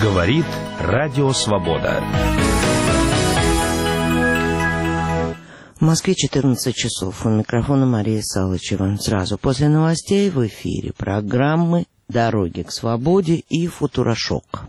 Говорит Радио Свобода. В Москве 14 часов. У микрофона Мария Салычева. Сразу после новостей в эфире программы «Дороги к свободе» и «Футурошок».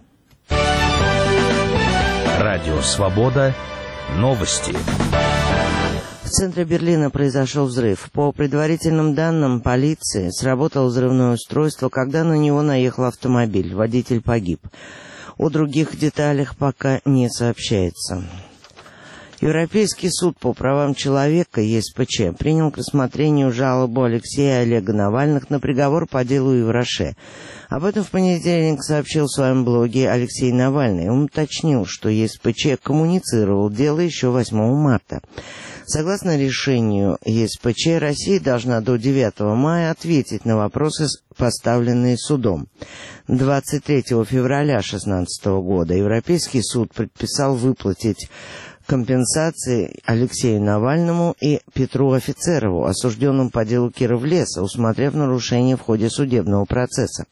Радио Свобода. Новости. В центре Берлина произошел взрыв. По предварительным данным полиции, сработало взрывное устройство, когда на него наехал автомобиль. Водитель погиб. О других деталях пока не сообщается. Европейский суд по правам человека, ЕСПЧ, принял к рассмотрению жалобу Алексея и Олега Навальных на приговор по делу Ивраше. Об этом в понедельник сообщил в своем блоге Алексей Навальный. Он уточнил, что ЕСПЧ коммуницировал дело еще 8 марта. Согласно решению ЕСПЧ, Россия должна до 9 мая ответить на вопросы, поставленные судом. 23 февраля 2016 года Европейский суд предписал выплатить компенсации Алексею Навальному и Петру Офицерову, осужденным по делу Кировлеса, усмотрев нарушение в ходе судебного процесса.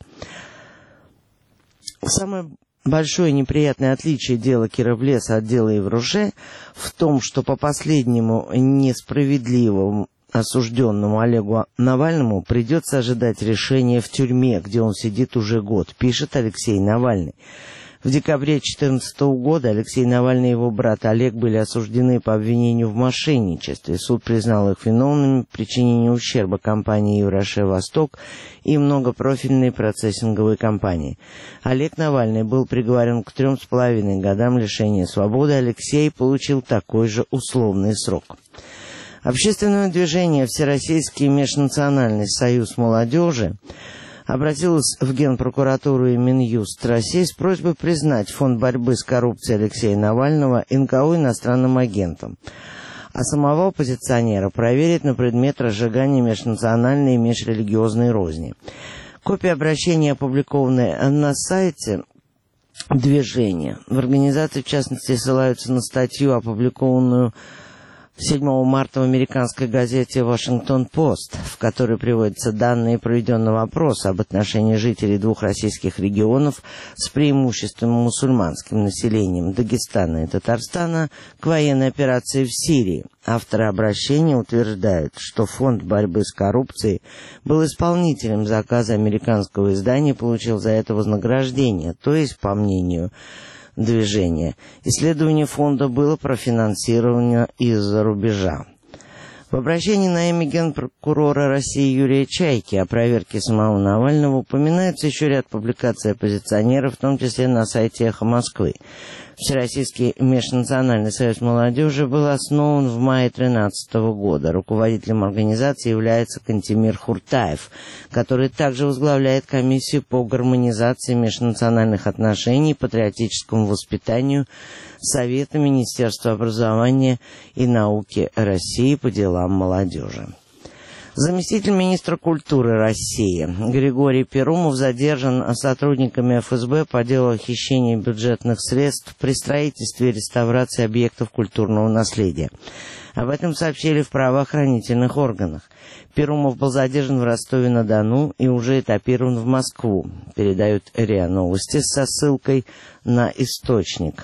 Самое большое неприятное отличие дела Кировлеса от дела Ивраше в том, что по последнему несправедливому осужденному Олегу Навальному придется ожидать решения в тюрьме, где он сидит уже год, пишет Алексей Навальный. В декабре 2014 года Алексей Навальный и его брат Олег были осуждены по обвинению в мошенничестве. Суд признал их виновными в причинении ущерба компании «Ивраше Восток» и многопрофильной процессинговой компании. Олег Навальный был приговорен к 3,5 годам лишения свободы. Алексей получил такой же условный срок. Общественное движение «Всероссийский межнациональный союз молодежи» обратилась в Генпрокуратуру и Минюст России с просьбой признать Фонд борьбы с коррупцией Алексея Навального НКО иностранным агентом, а самого оппозиционера проверить на предмет разжигания межнациональной и межрелигиозной розни. Копия обращения опубликованы на сайте движения. В организации, в частности, ссылаются на статью, опубликованную 7 марта в американской газете «Вашингтон-Пост», в которой приводятся данные проведенного опроса об отношении жителей двух российских регионов с преимущественно мусульманским населением Дагестана и Татарстана к военной операции в Сирии. Авторы обращения утверждают, что Фонд борьбы с коррупцией был исполнителем заказа американского издания и получил за это вознаграждение, то есть, по мнению движения, исследование фонда было профинансировано из-за рубежа. В обращении на имя генпрокурора России Юрия Чайки о проверке самого Навального упоминается еще ряд публикаций оппозиционеров, в том числе на сайте «Эхо Москвы». Всероссийский межнациональный союз молодежи был основан в мае 2013 года. Руководителем организации является Кантемир Хуртаев, который также возглавляет комиссию по гармонизации межнациональных отношений и патриотическому воспитанию Совета Министерства образования и науки России по делам молодежи. Заместитель министра культуры России Григорий Перумов задержан сотрудниками ФСБ по делу о хищении бюджетных средств при строительстве и реставрации объектов культурного наследия. Об этом сообщили в правоохранительных органах. Перумов был задержан в Ростове-на-Дону и уже этапирован в Москву, передают РИА Новости со ссылкой на источник.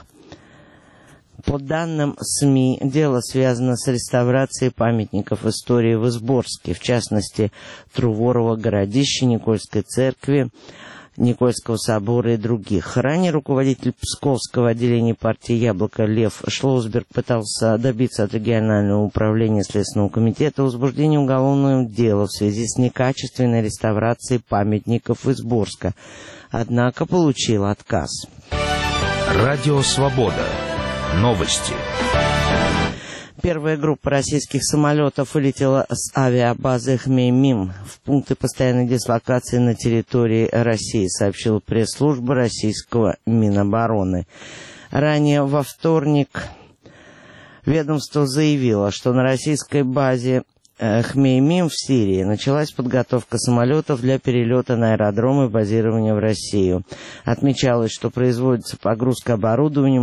По данным СМИ, дело связано с реставрацией памятников истории в Изборске, в частности, Труворова городища, Никольской церкви, Никольского собора и других. Ранее руководитель Псковского отделения партии «Яблоко» Лев Шлоусберг пытался добиться от регионального управления Следственного комитета возбуждения уголовного дела в связи с некачественной реставрацией памятников Изборска, однако получил отказ. Радио Свобода. Новости. Первая группа российских самолетов вылетела с авиабазы Хмеймим в пункты постоянной дислокации на территории России, сообщила пресс-служба российского Минобороны. Ранее во вторник ведомство заявило, что на российской базе Хмеймим в Сирии началась подготовка самолетов для перелета на аэродромы и базирования в Россию. Отмечалось, что производится погрузка оборудования,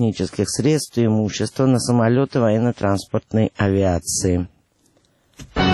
материально-технических средств и имущества на самолеты военно-транспортной авиации.